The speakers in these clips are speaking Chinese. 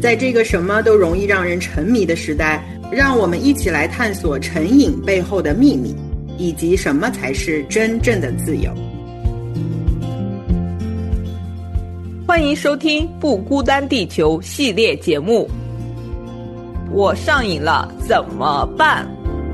在这个什么都容易让人沉迷的时代，让我们一起来探索成瘾背后的秘密，以及什么才是真正的自由。 欢迎收听不孤单地球系列节目。我上瘾了怎么办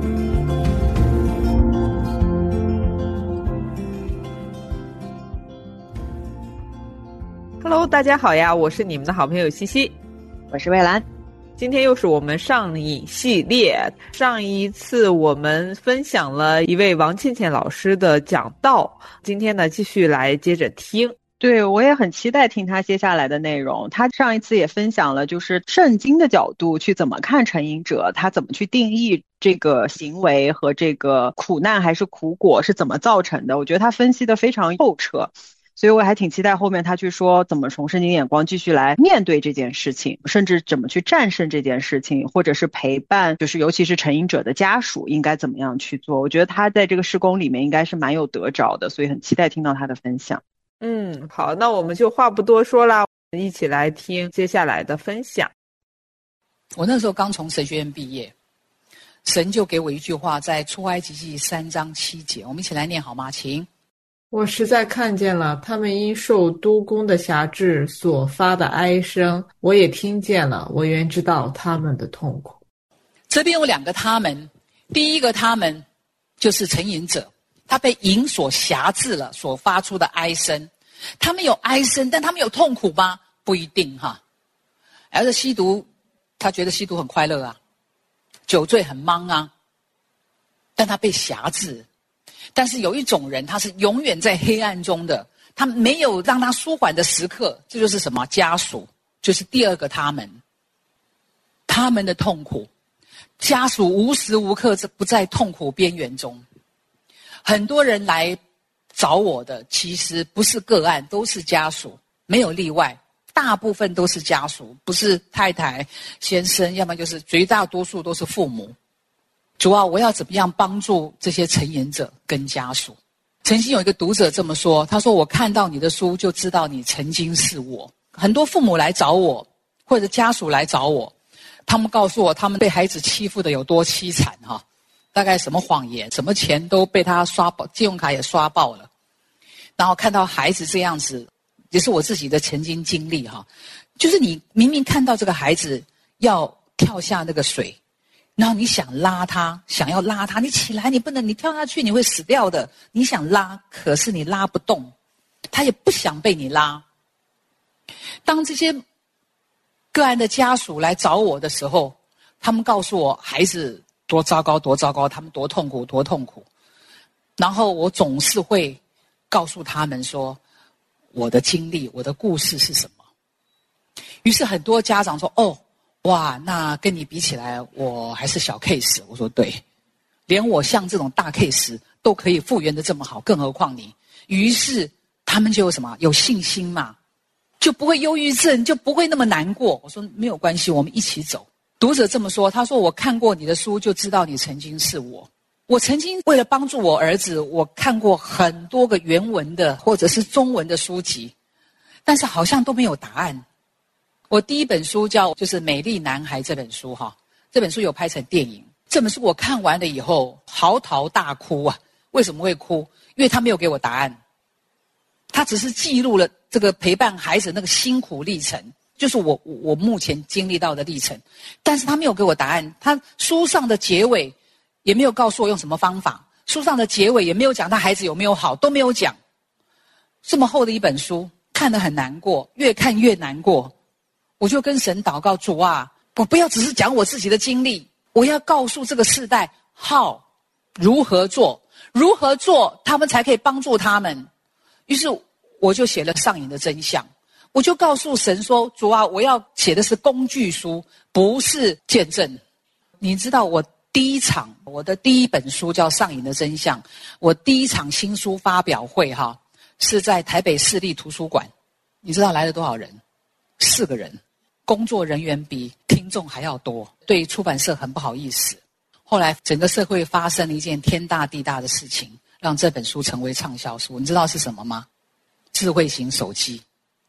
？Hello， 大家好呀，我是你们的好朋友西西， 我是蔚蓝。 今天又是我们上瘾系列。上一次我们分享了一位王倩倩老师的讲道，今天呢继续来接着听。 对，我也很期待听他接下来的内容。他上一次也分享了就是圣经的角度去怎么看成瘾者，他怎么去定义这个行为和这个苦难还是苦果是怎么造成的。我觉得他分析的非常透彻，所以我还挺期待后面他去说怎么从圣经眼光继续来面对这件事情，甚至怎么去战胜这件事情，或者是陪伴，就是尤其是成瘾者的家属应该怎么样去做。我觉得他在这个事工里面应该是蛮有得着的，所以很期待听到他的分享。 好，那我们就话不多说啦，一起来听接下来的分享。 我那时候刚从神学院毕业，神就给我一句话，在出埃及记3章7节，我们一起来念好吗？请。 我实在看见了他们因受督工的辖制所发的哀声，我也听见了，我原知道他们的痛苦。 这边有2个他们，第一个他们就是成瘾者，他被瘾所辖制了，所发出的哀声。他们有哀声，但他们有痛苦吗？不一定哈。而且吸毒，他觉得吸毒很快乐啊，酒醉很忙啊，但他被辖制。但是有一种人，他是永远在黑暗中的，他没有让他舒缓的时刻，这就是什么？家属，就是第二个他们的痛苦。家属无时无刻不在痛苦边缘中。很多人来找我的其实不是个案，都是家属，没有例外，大部分都是家属，不是太太先生，要么就是绝大多数都是父母。主啊，我要怎么样帮助这些成瘾者跟家属？曾经有一个读者这么说，他说我看到你的书就知道你曾经是我。很多父母来找我，或者家属来找我，他们告诉我他们被孩子欺负的有多凄惨哈，大概什么谎言，什么钱都被他刷爆，信用卡也刷爆了。然后看到孩子这样子，也是我自己的曾经经历哈，就是你明明看到这个孩子要跳下那个水，然后你想拉他，想要拉他，你起来，你不能，你跳下去你会死掉的。你想拉，可是你拉不动，他也不想被你拉。当这些个案的家属来找我的时候，他们告诉我孩子多糟糕多糟糕，他们多痛苦多痛苦。然后我总是会告诉他们说我的经历，我的故事是什么。于是很多家长说哇，那跟你比起来我还是小 case。 我说对，连我像这种大 case 都可以复原的这么好，更何况你。于是他们就有什么？有信心嘛，就不会忧郁症，就不会那么难过。我说没有关系，我们一起走。读者这么说，他说我看过你的书就知道你曾经是我。我曾经为了帮助我儿子，我看过很多个原文的或者是中文的书籍，但是好像都没有答案。我第一本书就是《美丽男孩》这本书哈，这本书有拍成电影。这本书我看完了以后嚎啕大哭啊！为什么会哭？因为他没有给我答案，他只是记录了这个陪伴孩子那个辛苦历程，就是我目前经历到的历程，但是他没有给我答案。他书上的结尾也没有告诉我用什么方法，书上的结尾也没有讲他孩子有没有好，都没有讲。这么厚的一本书，看得很难过，越看越难过。我就跟神祷告，主啊，我不要只是讲我自己的经历，我要告诉这个世代如何做，他们才可以帮助他们。于是我就写了《上瘾的真相》，我就告诉神说，主啊，我要写的是工具书，不是见证。你知道我的第一本书叫《上瘾的真相》，我第一场新书发表会是在台北市立图书馆。你知道来了多少人？4个人。工作人员比听众还要多，对出版社很不好意思。后来整个社会发生了一件天大地大的事情，让这本书成为畅销书。你知道是什么吗？智慧型手机。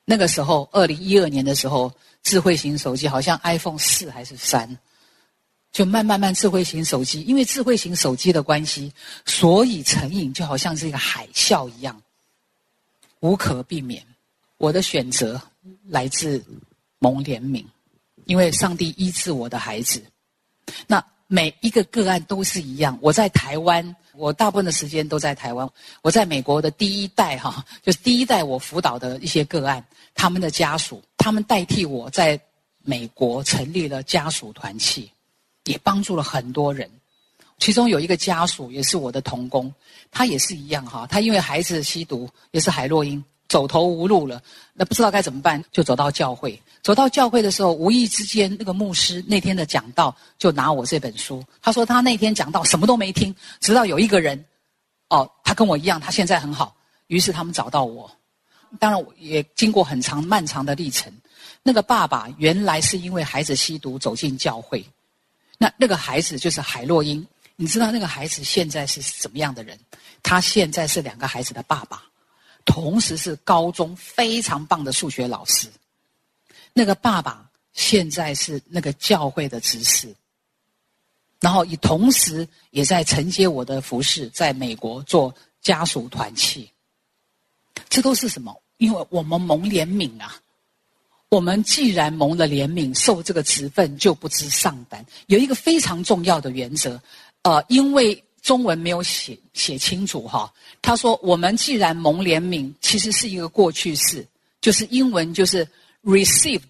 那个时候2012年的时候，智慧型手机好像 iPhone 4还是3，就慢慢智慧型手机，因为智慧型手机的关系，所以成瘾就好像是一个海啸一样，无可避免。我的选择来自蒙怜悯，因为上帝医治我的孩子。那每一个个案都是一样。我在台湾，我大部分的时间都在台湾。我在美国的第一代就是第一代我辅导的一些个案，他们的家属，他们代替我在美国成立了家属团契，也帮助了很多人。其中有一个家属也是我的同工，他也是一样他因为孩子吸毒，也是海洛因，走投无路了，那不知道该怎么办，就走到教会。走到教会的时候，无意之间那个牧师那天的讲道就拿我这本书，他说他那天讲道什么都没听，直到有一个人他跟我一样，他现在很好，于是他们找到我。当然也经过很漫长的历程。那个爸爸原来是因为孩子吸毒走进教会，那个孩子就是海洛因。你知道那个孩子现在是怎么样的人？他现在是2个孩子的爸爸，同时是高中非常棒的数学老师。那个爸爸现在是那个教会的执事，然后同时也在承接我的服事，在美国做家属团契。这都是什么？因为我们蒙怜悯啊。我们既然蒙了怜悯，受这个职分就不知上胆。有一个非常重要的原则，因为中文没有写清楚他说我们既然蒙怜悯，其实是一个过去式，就是英文就是 received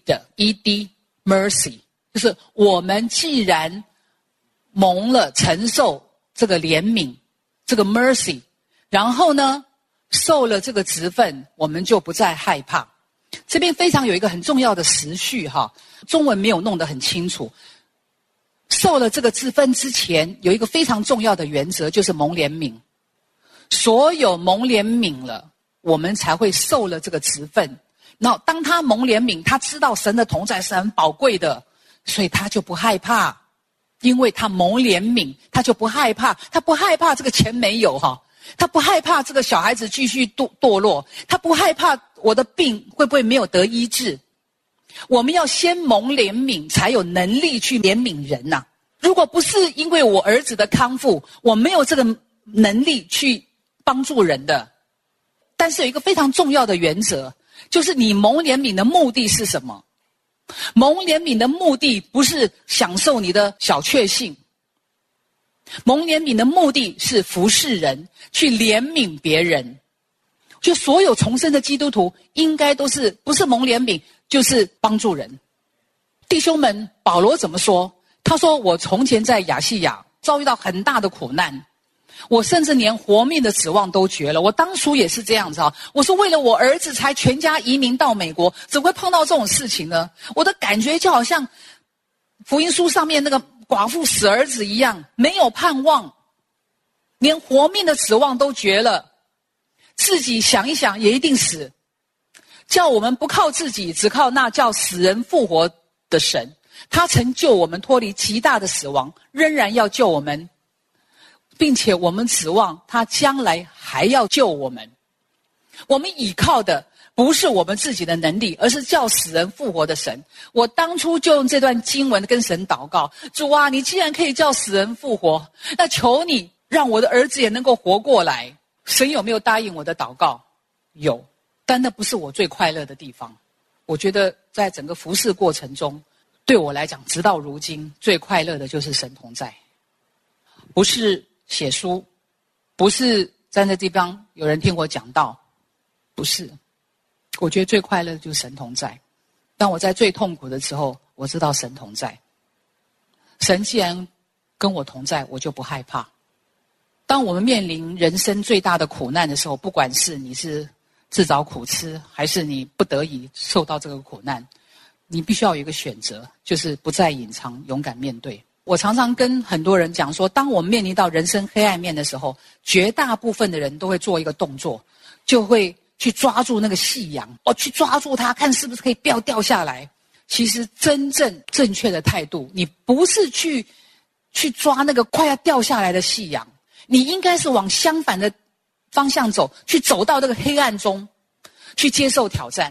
ed mercy， 就是我们既然蒙了承受这个怜悯，这个 mercy， 然后呢受了这个职分，我们就不再害怕。这边非常有一个很重要的时序中文没有弄得很清楚。受了这个职分之前，有一个非常重要的原则，就是蒙怜悯。所有蒙怜悯了，我们才会受了这个职分。然后当他蒙怜悯，他知道神的同在是很宝贵的，所以他就不害怕。因为他蒙怜悯，他就不害怕。他不害怕这个钱没有他不害怕这个小孩子继续堕落，他不害怕我的病会不会没有得医治。我们要先蒙怜悯，才有能力去怜悯人呐。如果不是因为我儿子的康复，我没有这个能力去帮助人的。但是有一个非常重要的原则，就是你蒙怜悯的目的是什么？蒙怜悯的目的不是享受你的小确幸，蒙怜悯的目的是服侍人，去怜悯别人。就所有重生的基督徒应该都是不是蒙怜悯就是帮助人。弟兄们，保罗怎么说？他说我从前在亚细亚遭遇到很大的苦难，我甚至连活命的指望都绝了。我当初也是这样子我说为了我儿子才全家移民到美国，怎么会碰到这种事情呢？我的感觉就好像福音书上面那个寡妇死儿子一样，没有盼望，连活命的指望都绝了，自己想一想也一定死。叫我们不靠自己，只靠那叫死人复活的神，他曾救我们脱离极大的死亡，仍然要救我们，并且我们指望他将来还要救我们。我们倚靠的不是我们自己的能力，而是叫死人复活的神。我当初就用这段经文跟神祷告，主啊，你既然可以叫死人复活，那求你让我的儿子也能够活过来。神有没有答应我的祷告？有，但那不是我最快乐的地方。我觉得在整个服事过程中，对我来讲直到如今最快乐的就是神同在。不是写书，不是在那地方有人听我讲道，不是。我觉得最快乐的就是神同在。当我在最痛苦的时候，我知道神同在。神既然跟我同在，我就不害怕。当我们面临人生最大的苦难的时候，不管是你是自找苦吃，还是你不得已受到这个苦难，你必须要有一个选择，就是不再隐藏，勇敢面对。我常常跟很多人讲说，当我们面临到人生黑暗面的时候，绝大部分的人都会做一个动作，就会去抓住那个夕阳，去抓住它，看是不是可以不要掉下来。其实真正正确的态度，你不是去抓那个快要掉下来的夕阳，你应该是往相反的方向走，去走到这个黑暗中，去接受挑战。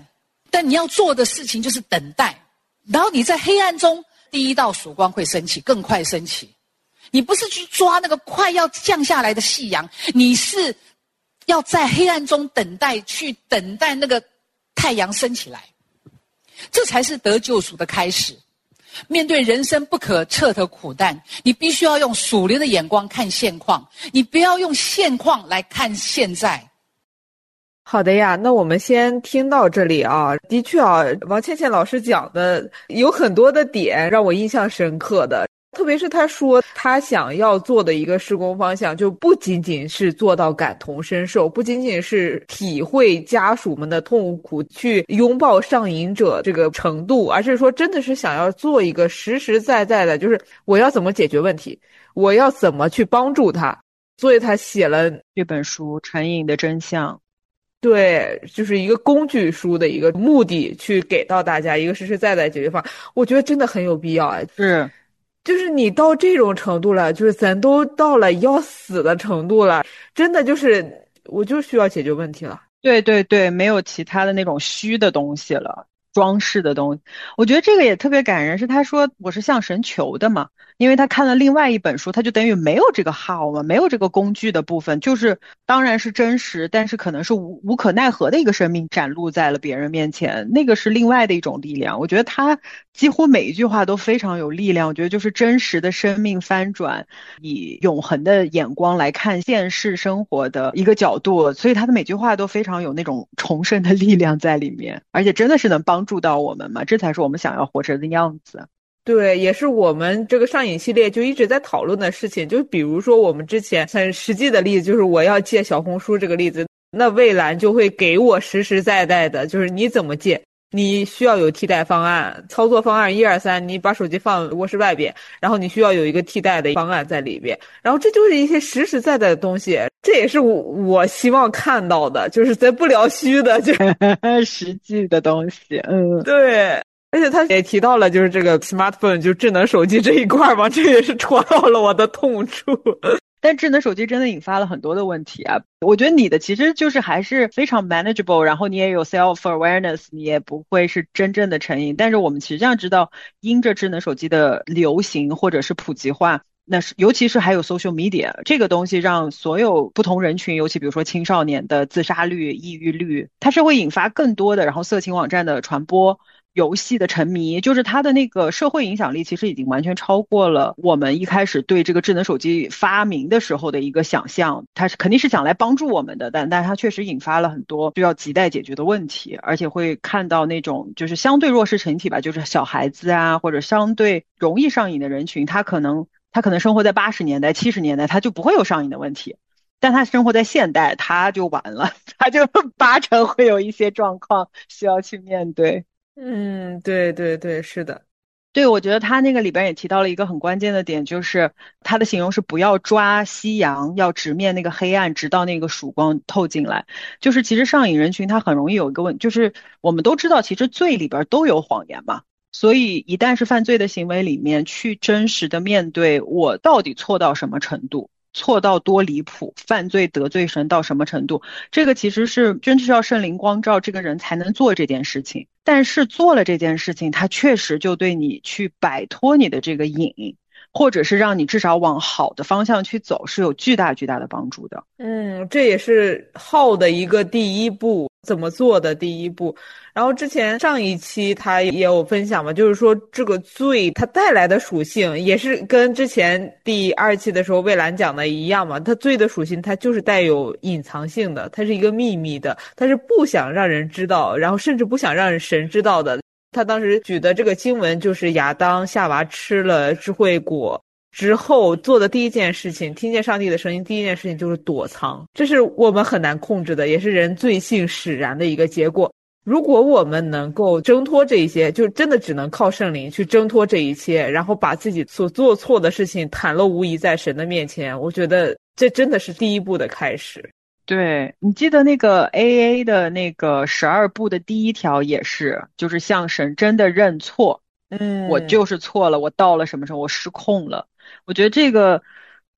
但你要做的事情就是等待，然后你在黑暗中，第一道曙光会升起，更快升起。你不是去抓那个快要降下来的夕阳，你是要在黑暗中等待，去等待那个太阳升起来，这才是得救赎的开始。面对人生不可测的苦难，你必须要用属灵的眼光看现况，你不要用现况来看现在。 好的呀，那我们先听到这里啊。的确啊，王倩倩老师讲的有很多的点让我印象深刻的，特别是他说他想要做的一个事工方向，就不仅仅是做到感同身受，不仅仅是体会家属们的痛苦，去拥抱上瘾者这个程度，而是说真的是想要做一个实实在在的，就是我要怎么解决问题，我要怎么去帮助他。所以他写了这本书《成瘾的真相》。 对，就是一个工具书的一个目的，去给到大家一个实实在在的解决方案。我觉得真的很有必要啊。 是， 就是你到这种程度了，就是咱都到了要死的程度了，真的就是我就需要解决问题了。 对对对，没有其他的那种虚的东西了，装饰的东西。我觉得这个也特别感人，是他说我是向神求的嘛，因为他看了另外一本书，他就等于没有这个号嘛，没有这个工具的部分，就是当然是真实，但是可能是无可奈何的一个生命展露在了别人面前，那个是另外的一种力量。我觉得他几乎每一句话都非常有力量，我觉得就是真实的生命翻转，以永恒的眼光来看现实生活的一个角度，所以他的每句话都非常有那种重生的力量在里面，而且真的是能帮助到我们嘛，这才是我们想要活着的样子。 对，也是我们这个上瘾系列就一直在讨论的事情。就比如说我们之前很实际的例子，就是我要戒小红书这个例子，那蔚蓝就会给我实实在在的，就是你怎么戒，你需要有替代方案，操作方案1、2、3，你把手机放卧室外边，然后你需要有一个替代的方案在里边，然后这就是一些实实在在的东西，这也是我希望看到的，就是咱不聊虚的，就实际的东西。 对。而且他也提到了就是这个 smartphone 就智能手机这一块嘛，这也是戳到了我的痛处。 但智能手机真的引发了很多的问题啊！我觉得你的其实就是还是非常 manageable， 然后你也有 self awareness， 你也不会是真正的成瘾。但是我们实际上知道，因着智能手机的流行或者是普及化，那是尤其是还有 social media 这个东西，让所有不同人群，尤其比如说青少年的自杀率、抑郁率，它是会引发更多的，然后色情网站的传播。游戏的沉迷，就是它的那个社会影响力，其实已经完全超过了我们一开始对这个智能手机发明的时候的一个想象。它是肯定是想来帮助我们的，但它确实引发了很多需要亟待解决的问题，而且会看到那种就是相对弱势群体吧，就是小孩子啊，或者相对容易上瘾的人群，他可能生活在80年代、70年代，他就不会有上瘾的问题。但他生活在现代，他就完了，他就80%会有一些状况需要去面对。 对对对，是的。 对，我觉得他那个里边也提到了一个很关键的点，就是他的形容是不要抓夕阳，要直面那个黑暗，直到那个曙光透进来。就是其实上瘾人群他很容易有一个问题，就是我们都知道其实罪里边都有谎言嘛，所以一旦是犯罪的行为里面去真实的面对我到底错到什么程度，错到多离谱，犯罪得罪神到什么程度，这个其实是真是要圣灵光照这个人才能做这件事情。但是做了这件事情，它确实就对你去摆脱你的这个瘾，或者是让你至少往好的方向去走，是有巨大巨大的帮助的。 这也是好的一个第一步，怎么做的第一步。然后之前上一期他也有分享嘛，就是说这个罪它带来的属性也是跟之前第2期的时候蔚蓝讲的一样嘛，它罪的属性它就是带有隐藏性的，它是一个秘密的，它是不想让人知道，然后甚至不想让神知道的。他当时举的这个经文就是亚当夏娃吃了智慧果之后做的第一件事情，听见上帝的声音，第一件事情就是躲藏，这是我们很难控制的，也是人罪性使然的一个结果。如果我们能够挣脱这一些，就真的只能靠圣灵去挣脱这一切，然后把自己所做错的事情袒露无遗在神的面前，我觉得这真的是第一步的开始。 对，你记得那个 AA 的那个12步的第1条也是，就是向神真的认错。我就是错了，我到了什么时候，我失控了。我觉得这个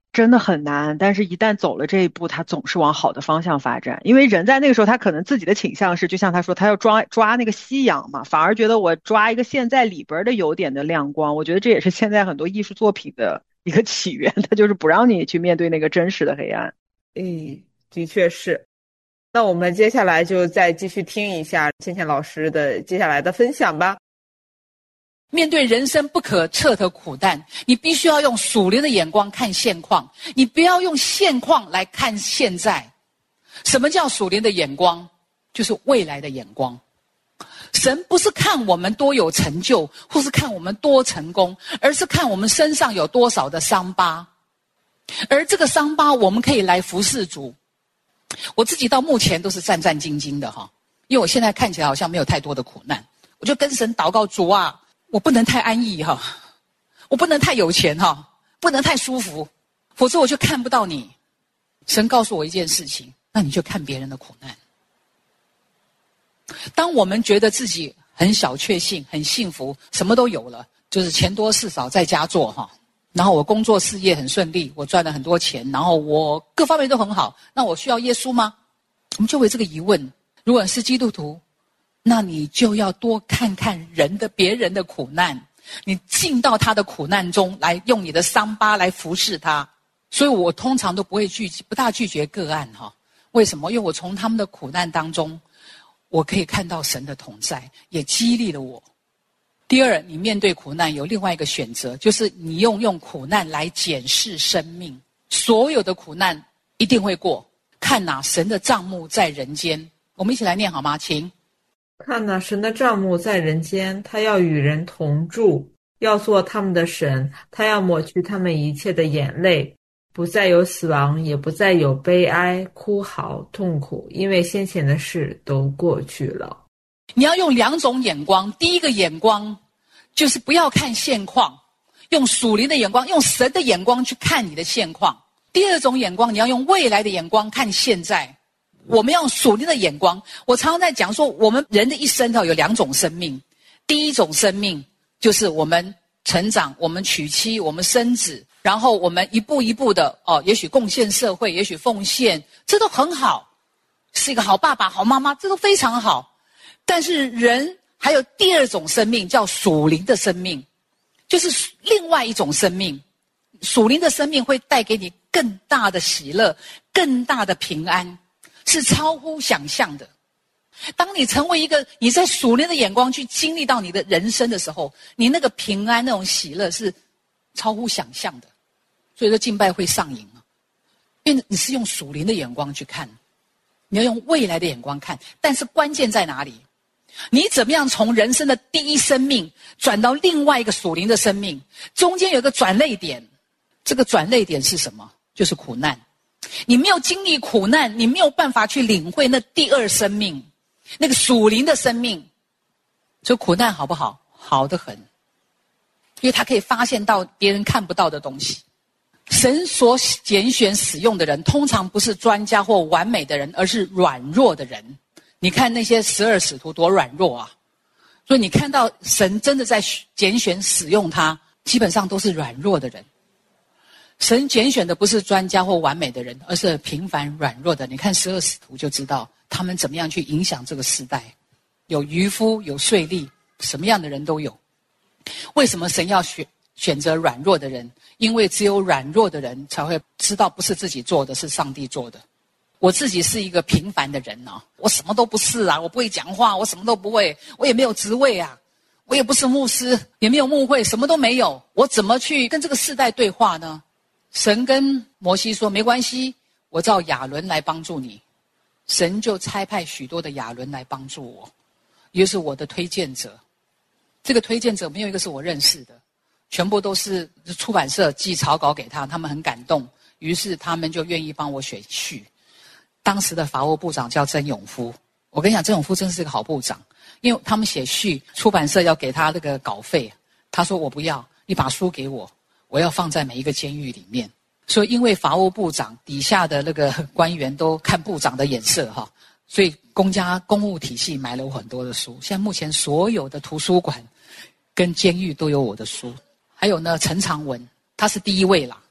真的很难，但是一旦走了这一步，他总是往好的方向发展。因为人在那个时候，他可能自己的倾向是，就像他说，他要抓那个夕阳嘛，反而觉得我抓一个现在里边的有点的亮光。我觉得这也是现在很多艺术作品的一个起源，它就是不让你去面对那个真实的黑暗。 的确是。那我们接下来就再继续听一下倩倩老师的接下来的分享吧。 面对人生不可测的苦难，你必须要用属灵的眼光看现况，你不要用现况来看现在。什么叫属灵的眼光？就是未来的眼光。神不是看我们多有成就，或是看我们多成功，而是看我们身上有多少的伤疤。而这个伤疤我们可以来服侍主。我自己到目前都是战战兢兢的哈，因为我现在看起来好像没有太多的苦难，我就跟神祷告，主啊，我不能太安逸哈，我不能太有钱哈，不能太舒服，否则我就看不到你。神告诉我一件事情，那你就看别人的苦难。当我们觉得自己很小确幸、很幸福，什么都有了，就是钱多事少在家做哈，然后我工作事业很顺利，我赚了很多钱，然后我各方面都很好，那我需要耶稣吗？我们就为这个疑问。如果是基督徒，那你就要多看看别人的苦难，你进到他的苦难中来，用你的伤疤来服侍他。所以我通常都不大拒绝个案哈。为什么？因为我从他们的苦难当中，我可以看到神的同在，也激励了我。第二，你面对苦难有另外一个选择，就是你用苦难来检视生命。所有的苦难一定会过，看哪神的帐幕在人间。我们一起来念好吗？请。 看哪，神的帐幕在人间，他要与人同住，要做他们的神，他要抹去他们一切的眼泪，不再有死亡，也不再有悲哀、哭嚎、痛苦，因为先前的事都过去了。 你要用两种眼光，第一个眼光就是不要看现况，用属灵的眼光，用神的眼光去看你的现况。第二种眼光，你要用未来的眼光看现在。我们要用属灵的眼光。我常常在讲说，我们人的一生有两种生命。第一种生命就是我们成长，我们娶妻，我们生子，然后我们一步一步的也许贡献社会，也许奉献，这都很好，是一个好爸爸、好妈妈，这都非常好。但是人还有第二种生命，叫属灵的生命，就是另外一种生命。属灵的生命会带给你更大的喜乐，更大的平安，是超乎想象的。当你成为一个你在属灵的眼光去经历到你的人生的时候，你那个平安那种喜乐是超乎想象的。所以说敬拜会上瘾啊，因为你是用属灵的眼光去看，你要用未来的眼光看。但是关键在哪里？你怎么样从人生的第一生命转到另外一个属灵的生命？中间有一个转捩点，这个转捩点是什么？就是苦难。你没有经历苦难，你没有办法去领会那第二生命，那个属灵的生命。所以苦难好不好？好得很，因为它可以发现到别人看不到的东西。神所拣选使用的人，通常不是专家或完美的人，而是软弱的人。你看那些12使徒多软弱啊！所以你看到神真的在拣选使用他，基本上都是软弱的人。神拣选的不是专家或完美的人，而是平凡软弱的。你看12使徒就知道他们怎么样去影响这个时代。有渔夫，有税吏，什么样的人都有。为什么神要选择软弱的人？因为只有软弱的人才会知道不是自己做的，是上帝做的。我自己是一个平凡的人啊，我什么都不是啊，我不会讲话，我什么都不会，我也没有职位啊，我也不是牧师，也没有牧会，什么都没有，我怎么去跟这个世代对话呢？神跟摩西说，没关系，我照亚伦来帮助你。神就差派许多的亚伦来帮助我，也就是我的推荐者。这个推荐者没有一个是我认识的，全部都是出版社寄草稿给他，他们很感动，于是他们就愿意帮我选序。当时的法务部长叫曾永夫，我跟你讲，曾永夫真是个好部长，因为他们写序，出版社要给他那个稿费，他说我不要，你把书给我，我要放在每一个监狱里面。所以因为法务部长底下的那个官员都看部长的眼色哈，所以公务体系买了我很多的书。现在目前所有的图书馆跟监狱都有我的书。还有呢，陈长文，他是第一位啦。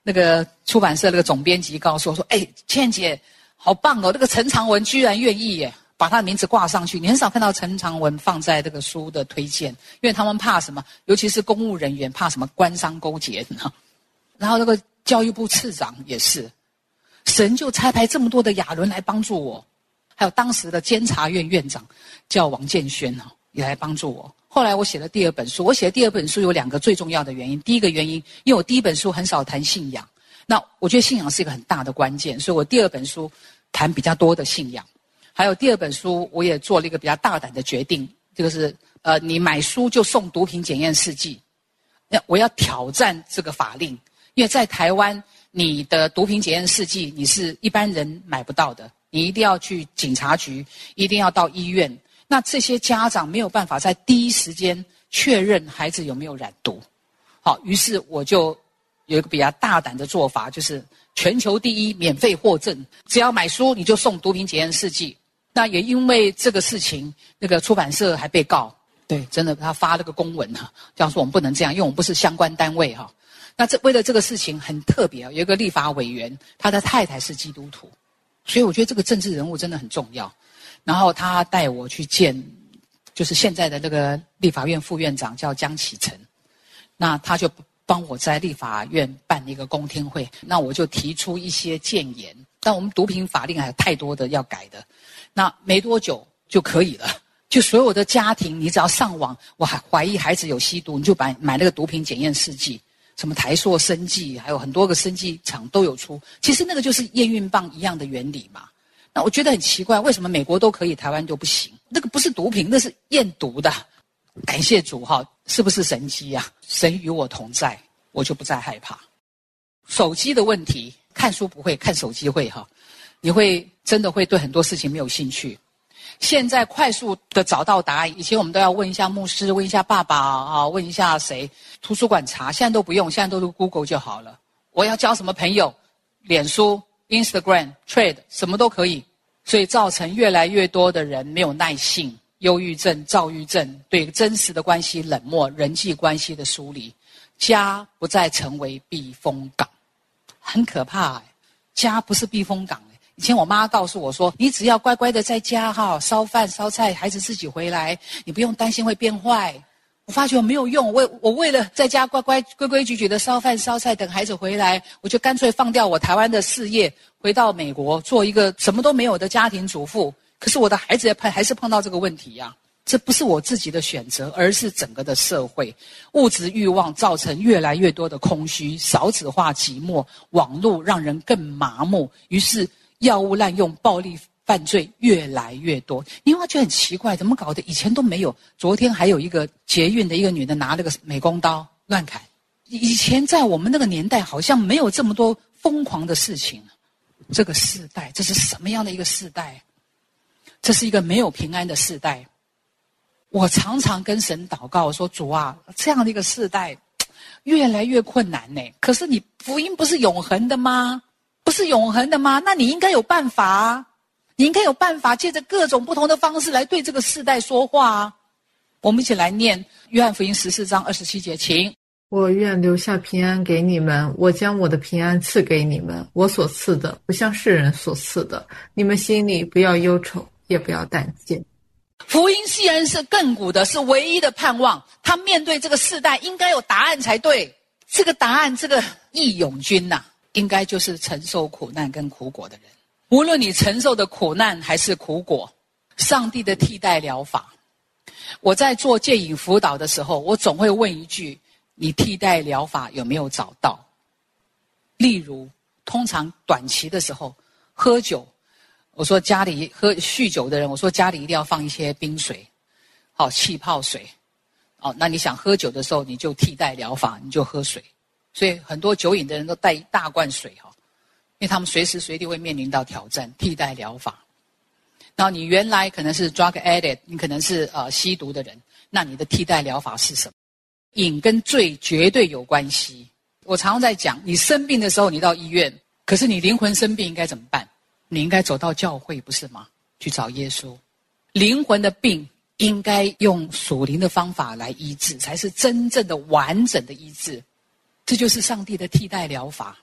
那个出版社那个总编辑告诉我说：“哎，倩姐，好棒哦！那个陈长文居然愿意耶，把他的名字挂上去。你很少看到陈长文放在这个书的推荐，因为他们怕什么？尤其是公务人员怕什么官商勾结呢？然后那个教育部次长也是，神就差派这么多的亚伦来帮助我，还有当时的监察院院长叫王建轩也来帮助我。后来我写了第二本书，我写的第二本书有2个最重要的原因。第一个原因，因为我第一本书很少谈信仰，那我觉得信仰是一个很大的关键，所以我第二本书谈比较多的信仰。还有第二本书，我也做了一个比较大胆的决定，这个是你买书就送毒品检验试剂。我要挑战这个法令，因为在台湾，你的毒品检验试剂你是一般人买不到的，你一定要去警察局，一定要到医院。那这些家长没有办法在第一时间确认孩子有没有染毒。好，于是我就有一个比较大胆的做法，就是全球第一免费获赠，只要买书你就送毒品检验试剂。那也因为这个事情，那个出版社还被告，对，真的他发了个公文这样说我们不能这样，因为我们不是相关单位那为了这个事情很特别，有一个立法委员，他的太太是基督徒，所以我觉得这个政治人物真的很重要。然后他带我去见，就是现在的那个立法院副院长叫江启臣，那他就帮我在立法院办一个公听会，那我就提出一些建言。但我们毒品法令还有太多的要改的，那没多久就可以了。就所有的家庭，你只要上网，我还怀疑孩子有吸毒，你就买那个毒品检验试剂，什么台塑生技，还有很多个生技厂都有出。其实那个就是验孕棒一样的原理嘛。那我觉得很奇怪，为什么美国都可以，台湾就不行？那个不是毒品，那是验毒的。感谢主是不是神机啊？神与我同在，我就不再害怕。手机的问题，看书不会，看手机会你会真的会对很多事情没有兴趣。现在快速的找到答案，以前我们都要问一下牧师，问一下爸爸问一下谁，图书馆查，现在都不用，现在都是 Google 就好了。我要交什么朋友，脸书、Instagram、Trade 什么都可以，所以造成越来越多的人没有耐性，忧郁症、躁郁症，对真实的关系冷漠，人际关系的疏离，家不再成为避风港，很可怕家不是避风港以前我妈告诉我说，你只要乖乖的在家烧饭烧菜，孩子自己回来，你不用担心会变坏。我发觉我没有用，我为了在家乖规矩矩的烧饭烧菜等孩子回来，我就干脆放掉我台湾的事业，回到美国做一个什么都没有的家庭主妇。可是我的孩子还是碰到这个问题这不是我自己的选择，而是整个的社会物质欲望造成越来越多的空虚，少子化寂寞，网络让人更麻木，于是药物滥用、暴力犯罪越来越多。你有没有觉得很奇怪，怎么搞的？以前都没有。昨天还有一个捷运的一个女的拿了个美工刀乱砍。以前在我们那个年代好像没有这么多疯狂的事情。这个世代，这是什么样的一个世代？这是一个没有平安的世代。我常常跟神祷告说，主啊，这样的一个世代越来越困难可是你福音不是永恒的吗？不是永恒的吗？那你应该有办法你应该有办法借着各种不同的方式来对这个世代说话我们一起来念约翰福音14章27节，请。 我愿留下平安给你们，我将我的平安赐给你们，我所赐的不像世人所赐的，你们心里不要忧愁，也不要胆怯。 福音既然是亘古的，是唯一的盼望，他面对这个世代应该有答案才对。这个答案，这个义勇军应该就是承受苦难跟苦果的人。无论你承受的苦难还是苦果，上帝的替代疗法。我在做戒瘾辅导的时候，我总会问一句，你替代疗法有没有找到？例如通常短期的时候喝酒，我说家里酗酒的人，我说家里一定要放一些冰水，气泡水。那你想喝酒的时候，你就替代疗法，你就喝水。所以很多酒瘾的人都带一大罐水因为他们随时随地会面临到挑战，替代疗法。然后你原来可能是 drug addict， 你可能是吸毒的人，那你的替代疗法是什么？瘾跟罪绝对有关系。我常常在讲，你生病的时候你到医院，可是你灵魂生病应该怎么办？你应该走到教会，不是吗？去找耶稣。灵魂的病应该用属灵的方法来医治，才是真正的完整的医治。这就是上帝的替代疗法。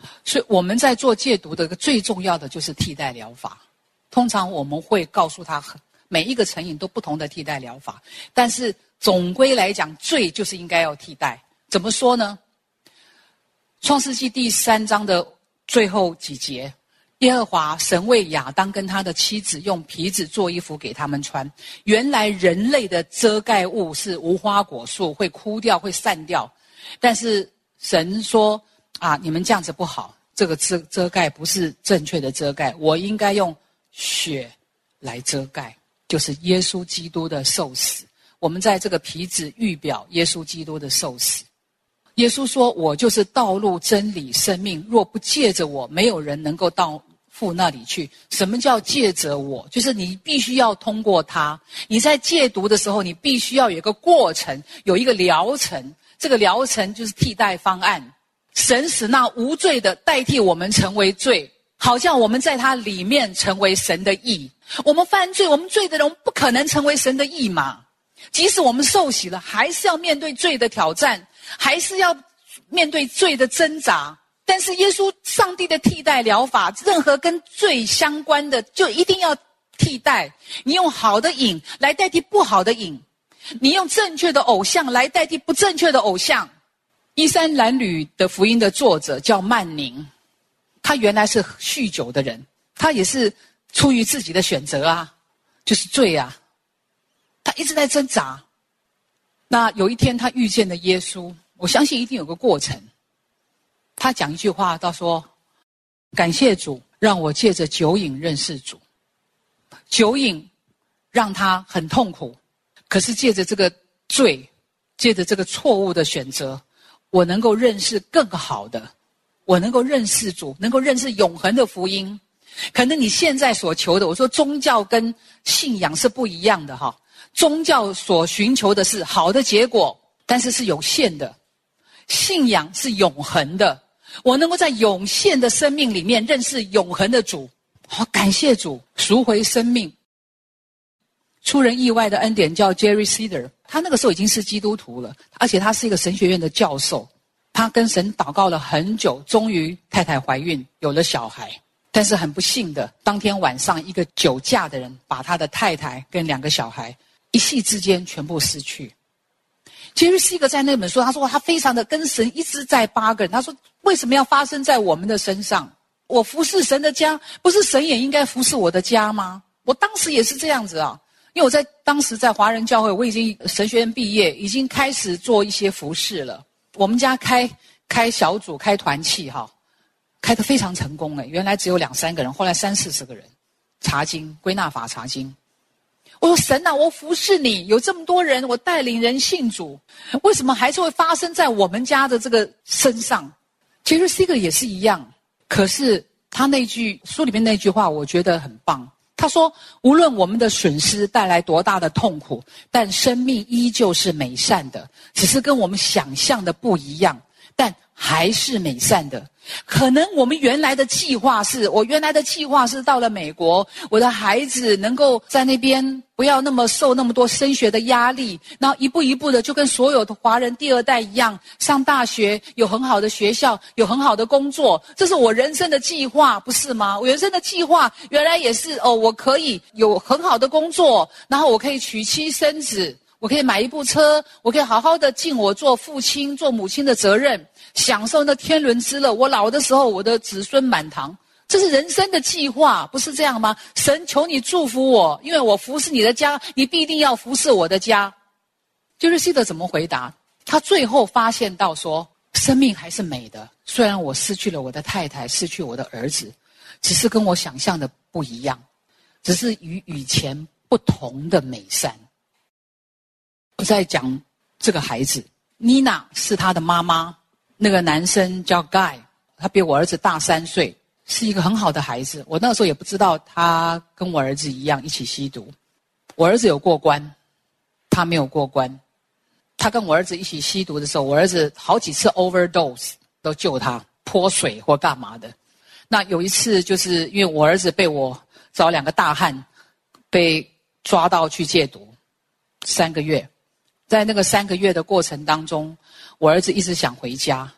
所以我们在做戒毒的最重要的就是替代疗法。通常我们会告诉他，每一个成瘾都不同的替代疗法，但是总归来讲，罪就是应该要替代。怎么说呢？创世纪第3章的最后几节，耶和华神为亚当跟他的妻子用皮子做衣服给他们穿。原来人类的遮盖物是无花果树，会枯掉，会散掉。但是神说啊，你们这样子不好，这个遮盖不是正确的遮盖，我应该用血来遮盖，就是耶稣基督的受死。我们在这个皮子预表耶稣基督的受死。耶稣说，我就是道路真理生命，若不借着我，没有人能够到父那里去。什么叫借着我？就是你必须要通过他。你在戒毒的时候，你必须要有一个过程，有一个疗程，这个疗程就是替代方案。神使那无罪的代替我们成为罪，好像我们在他里面成为神的义。我们犯罪，我们罪的人不可能成为神的义嘛。即使我们受洗了，还是要面对罪的挑战，还是要面对罪的挣扎。但是耶稣上帝的替代疗法，任何跟罪相关的就一定要替代。你用好的瘾来代替不好的瘾，你用正确的偶像来代替不正确的偶像。衣衫褴褛的福音的作者叫曼宁，他原来是酗酒的人，他也是出于自己的选择啊，就是罪啊，他一直在挣扎。那有一天他遇见了耶稣，我相信一定有个过程。他讲一句话，他说，感谢主让我借着酒瘾认识主。酒瘾让他很痛苦，可是借着这个罪，借着这个错误的选择，我能够认识更好的，我能够认识主，能够认识永恒的福音。可能你现在所求的，我说宗教跟信仰是不一样的哈。宗教所寻求的是好的结果，但是是有限的。信仰是永恒的，我能够在有限的生命里面认识永恒的主。好，感谢主赎回生命。出人意外的恩典叫 Jerry Cedar， 他那个时候已经是基督徒了，而且他是一个神学院的教授。他跟神祷告了很久，终于太太怀孕，有了小孩。但是很不幸的，当天晚上一个酒驾的人把他的太太跟2个小孩一夕之间全部失去。其实是一个在那本书，他说他非常的跟神一直在bargain。他说为什么要发生在我们的身上？我服侍神的家，不是神也应该服侍我的家吗？我当时也是这样子啊，因为我当时在华人教会，我已经神学院毕业，已经开始做一些服侍了。我们家开小组开团契哈，开得非常成功哎，原来只有2-3个人，后来30-40个人。查经归纳法查经。我说神啊，我服侍你，有这么多人，我带领人信主，为什么还是会发生在我们家的这个身上？其实这个也是一样，可是他书里面那句话我觉得很棒。他说无论我们的损失带来多大的痛苦，但生命依旧是美善的，只是跟我们想象的不一样，但还是美善的。可能我原来的计划是到了美国，我的孩子能够在那边不要受那么多升学的压力，然后一步一步的就跟所有的华人第2代一样，上大学，有很好的学校，有很好的工作。这是我人生的计划，不是吗？我人生的计划原来也是我可以有很好的工作，然后我可以娶妻生子，我可以买一部车，我可以好好的尽我做父亲做母亲的责任，享受那天伦之乐。我老的时候，我的子孙满堂，这是人生的计划，不是这样吗？神求你祝福我，因为我服侍你的家，你必定要服侍我的家。就是希德怎么回答？他最后发现到说，生命还是美的，虽然我失去了我的太太，失去我的儿子，只是跟我想象的不一样，只是与以前不同的美善。我在讲这个孩子，妮娜是他的妈妈，那个男生叫 Guy， 他比我儿子大3岁，是一个很好的孩子。我那个时候也不知道他跟我儿子一样一起吸毒。我儿子有过关，他没有过关。他跟我儿子一起吸毒的时候，我儿子好几次 overdose 都救他，泼水或干嘛的。那有一次就是因为我儿子被我找2个大汉被抓到去戒毒3个月。在那个3个月的过程当中，我儿子一直想回家，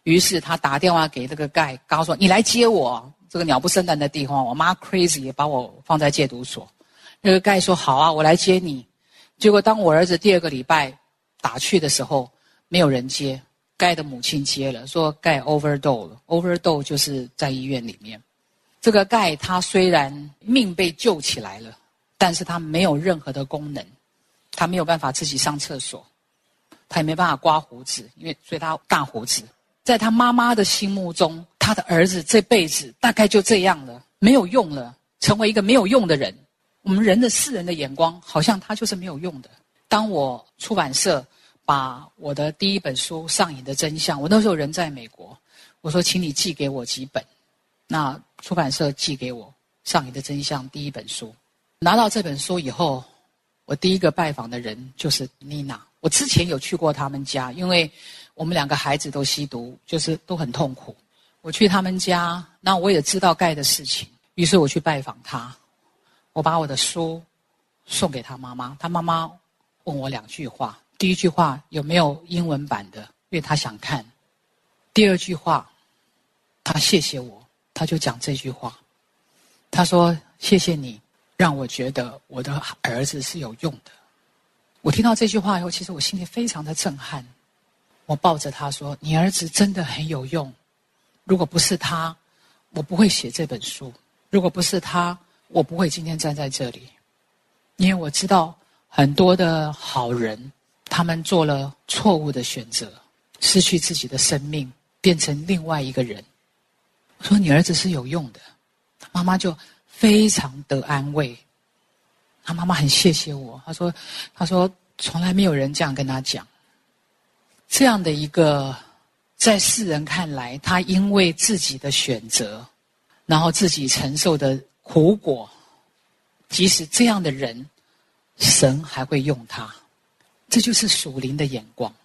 于是他打电话给这个盖，告诉说你来接我，这个鸟不生蛋的地方，我妈 crazy 也把我放在戒毒所。那个盖说好啊，我来接你。结果当我儿子第2个礼拜打去的时候，没有人接，盖的母亲接了，说盖 overdose 了 ，overdose 就是在医院里面。这个盖他虽然命被救起来了，但是他没有任何的功能，他没有办法自己上厕所，他也没办法刮胡子，所以他大胡子。在他妈妈的心目中，他的儿子这辈子大概就这样了，没有用了，成为一个没有用的人。我们世人的眼光好像他就是没有用的。当我出版社把我的第1本书《上瘾的真相》，我那时候人在美国，我说请你寄给我几本。那出版社寄给我《上瘾的真相》第1本书。拿到这本书以后，我第一个拜访的人就是妮娜。我之前有去过他们家，因为我们2个孩子都吸毒，就是都很痛苦。我去他们家，那我也知道盖的事情，于是我去拜访他。我把我的书送给他妈妈，他妈妈问我2句话。第1句话有没有英文版的，因为他想看。第2句话，他谢谢我，他就讲这句话。他说谢谢你让我觉得我的儿子是有用的。我听到这句话以后，其实我心里非常的震撼。我抱着他说，你儿子真的很有用，如果不是他，我不会写这本书，如果不是他，我不会今天站在这里。因为我知道很多的好人，他们做了错误的选择，失去自己的生命，变成另外一个人。我说你儿子是有用的。妈妈就非常的安慰，他妈妈很谢谢我。他说从来没有人这样跟他讲。这样的一个在世人看来，他因为自己的选择，然后自己承受的苦果，即使这样的人，神还会用他。这就是属灵的眼光。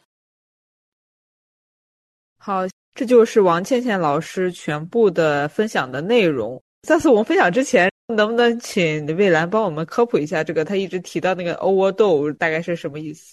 好，这就是王倩倩老师全部的分享的内容。在此我们分享之前，能不能请蔚蓝帮我们科普一下这个他一直提到那个 overdose 大概是什么意思？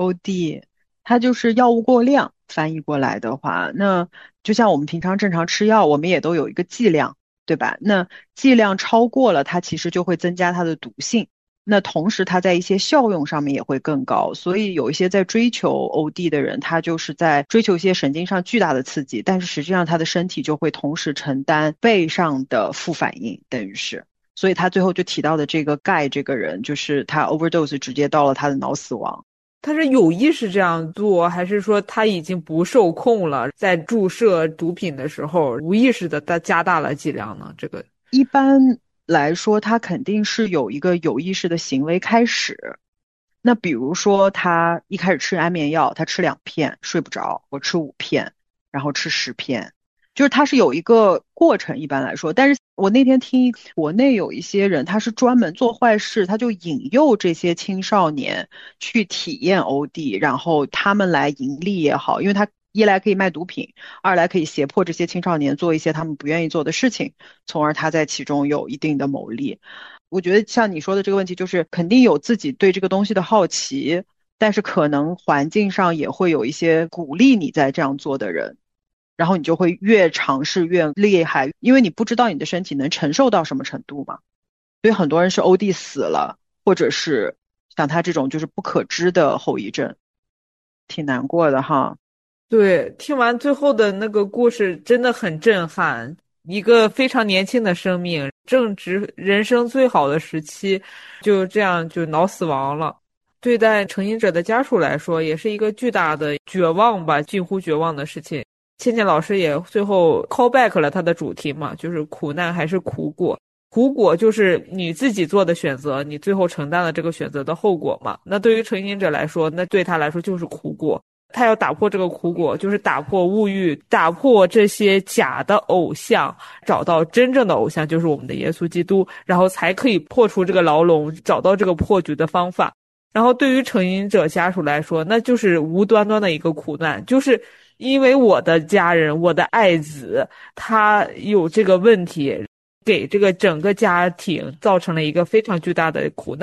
OD 它就是药物过量，翻译过来的话，那就像我们平常正常吃药，我们也都有一个剂量，对吧？那剂量超过了，它其实就会增加它的毒性。那同时它在一些效用上面也会更高，所以有一些在追求 OD 的人，他就是在追求一些神经上巨大的刺激，但是实际上他的身体就会同时承担倍上的副反应，等于是。所以他最后就提到的这个盖这个人，就是他 overdose 直接到了他的脑死亡。 他是有意识这样做，还是说他已经不受控了，在注射毒品的时候无意识的加大了剂量呢？这个一般来说，他肯定是有一个有意识的行为开始。那比如说他一开始吃安眠药，他吃2片睡不着，我吃5片，然后吃10片，就是他是有一个过程一般来说。但是我那天听国内有一些人，他是专门做坏事，他就引诱这些青少年去体验 OD， 然后他们来盈利也好，因为他一来可以卖毒品，二来可以胁迫这些青少年做一些他们不愿意做的事情，从而他在其中有一定的牟利。我觉得像你说的这个问题，就是肯定有自己对这个东西的好奇，但是可能环境上也会有一些鼓励你在这样做的人，然后你就会越尝试越厉害，因为你不知道你的身体能承受到什么程度嘛。所以很多人是 OD 死了，或者是像他这种就是不可知的后遗症，挺难过的哈。 对，听完最后的那个故事真的很震撼。一个非常年轻的生命，正值人生最好的时期，就这样就脑死亡了。对待成瘾者的家属来说，也是一个巨大的绝望吧，近乎绝望的事情。倩倩老师也最后 call back 了他的主题嘛，就是苦难还是苦果。苦果就是你自己做的选择，你最后承担了这个选择的后果嘛。那对于成瘾者来说，那对他来说就是苦果。他要打破这个苦果，就是打破物欲，打破这些假的偶像，找到真正的偶像，就是我们的耶稣基督，然后才可以破除这个牢笼，找到这个破局的方法。然后对于成瘾者家属来说，那就是无端端的一个苦难，就是因为我的家人，我的爱子，他有这个问题，给这个整个家庭造成了一个非常巨大的苦难。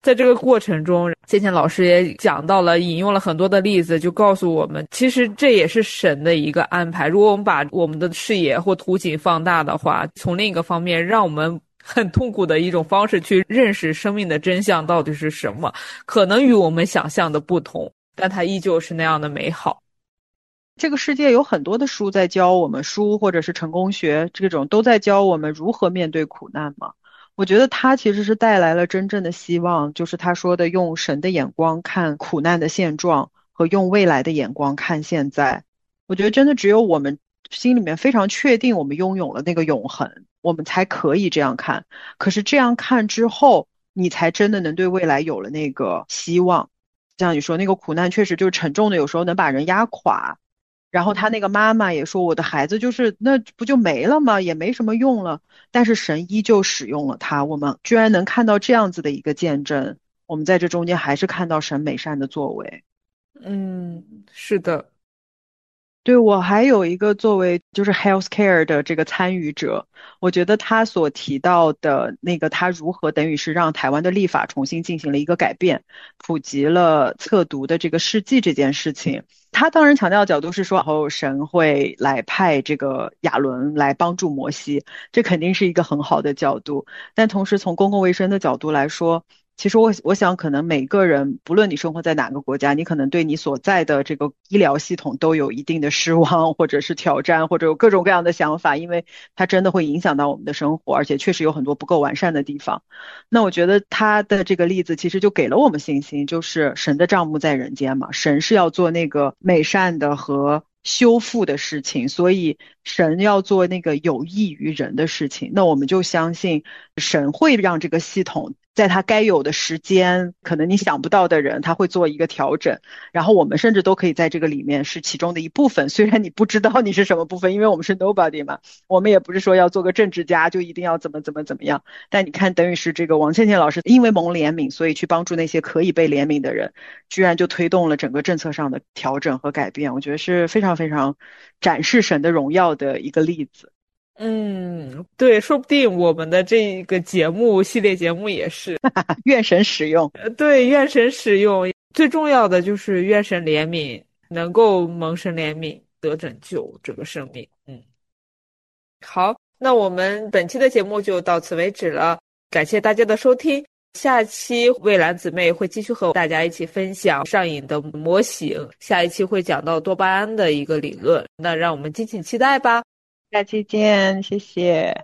在这个过程中，先前老师也讲到了，引用了很多的例子，就告诉我们，其实这也是神的一个安排。如果我们把我们的视野或图景放大的话，从另一个方面，让我们很痛苦的一种方式去认识生命的真相到底是什么，可能与我们想象的不同，但它依旧是那样的美好。 这个世界有很多的书在教我们，书或者是成功学这种都在教我们如何面对苦难嘛。我觉得他其实是带来了真正的希望，就是他说的用神的眼光看苦难的现状和用未来的眼光看现在。我觉得真的只有我们心里面非常确定我们拥有了那个永恒，我们才可以这样看。可是这样看之后，你才真的能对未来有了那个希望。像你说那个苦难确实就是沉重的，有时候能把人压垮。然后他那个妈妈也说，我的孩子就是那不就没了吗？也没什么用了。但是神依旧使用了他，我们居然能看到这样子的一个见证。我们在这中间还是看到神美善的作为。 是的。 对，我还有一个作为就是 healthcare 的这个参与者，我觉得他所提到的那个他如何等于是让台湾的立法重新进行了一个改变，普及了测读的这个试剂这件事情。他当然强调的角度是说，然后神会来派这个亚伦来帮助摩西，这肯定是一个很好的角度。但同时从公共卫生的角度来说，其实我想可能每个人不论你生活在哪个国家，你可能对你所在的这个医疗系统都有一定的失望或者是挑战，或者有各种各样的想法，因为它真的会影响到我们的生活，而且确实有很多不够完善的地方。那我觉得他的这个例子其实就给了我们信心，就是神的帐幕在人间嘛，神是要做那个美善的和修复的事情，所以神要做那个有益于人的事情。那我们就相信神会让这个系统在他该有的时间，可能你想不到的人他会做一个调整，然后我们甚至都可以在这个里面是其中的一部分，虽然你不知道你是什么部分，因为我们是 nobody 嘛，我们也不是说要做个政治家就一定要怎么样，但你看等于是这个王倩倩老师因为蒙怜悯，所以去帮助那些可以被怜悯的人，居然就推动了整个政策上的调整和改变，我觉得是非常非常展示神的荣耀的一个例子。 对，说不定我们的这个系列节目也是愿神使用。 对，愿神使用，最重要的就是愿神怜悯，能够蒙神怜悯得拯救这个生命。好，那我们本期的节目就到此为止了，感谢大家的收听。下期蔚蓝姊妹会继续和大家一起分享上瘾的模型，下一期会讲到多巴胺的一个理论，那让我们敬请期待吧。 下期见，谢谢。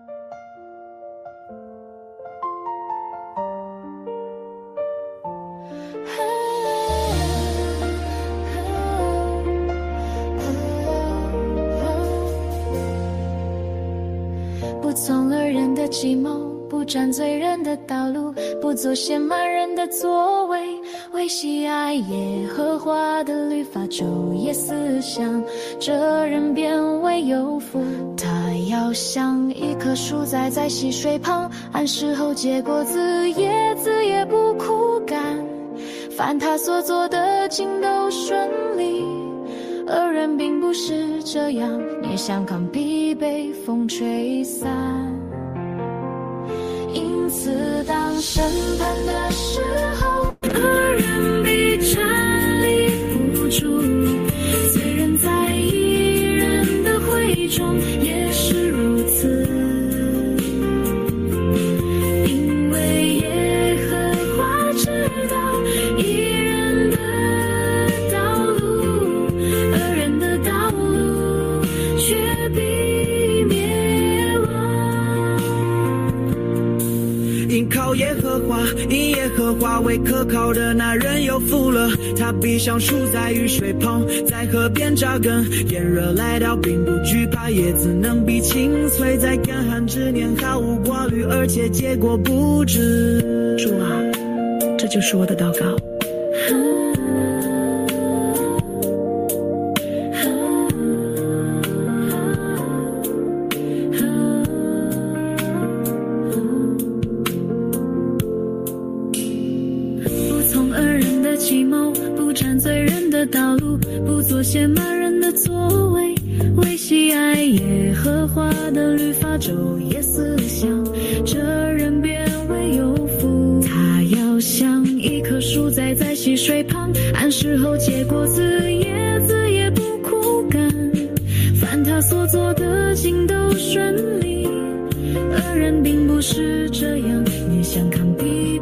不从恶人的计谋，不沾罪人的道路，不做亵慢人的作为，为喜爱耶和华的律法昼夜思想，这人便为有福。他要像一棵树栽在溪水旁，按时候结果子，叶子也不枯干，凡他所做的尽都顺利。恶人并不是这样，捏香糠必被风吹散。因此当审判的时候，恶人必站立不住，罪人在义人的会中也是如此。因为耶和华知道义人的道路，恶人的道路却必灭亡。 因靠耶和华，因耶和华为可靠的那人有福了。他必像树在雨水旁，在河边扎根，炎热来到并不惧怕，叶子能比青翠，在干旱之年毫无挂虑，而且结果不止。主啊，这就是我的祷告。道路，不做亵慢人的作为，为喜爱耶和华的律法昼夜思想，这人便为有福。他要水旁，按时候结果子，叶子也不枯干，凡他所做的尽都顺利。而人并不是这样，也想抗敌